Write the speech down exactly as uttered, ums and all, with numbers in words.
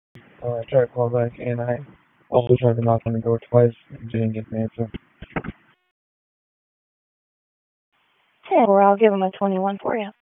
Uh, I tried to call back, and I also tried to knock on the door twice and didn't get an answer. Okay, well, I'll give him a twenty-one for you.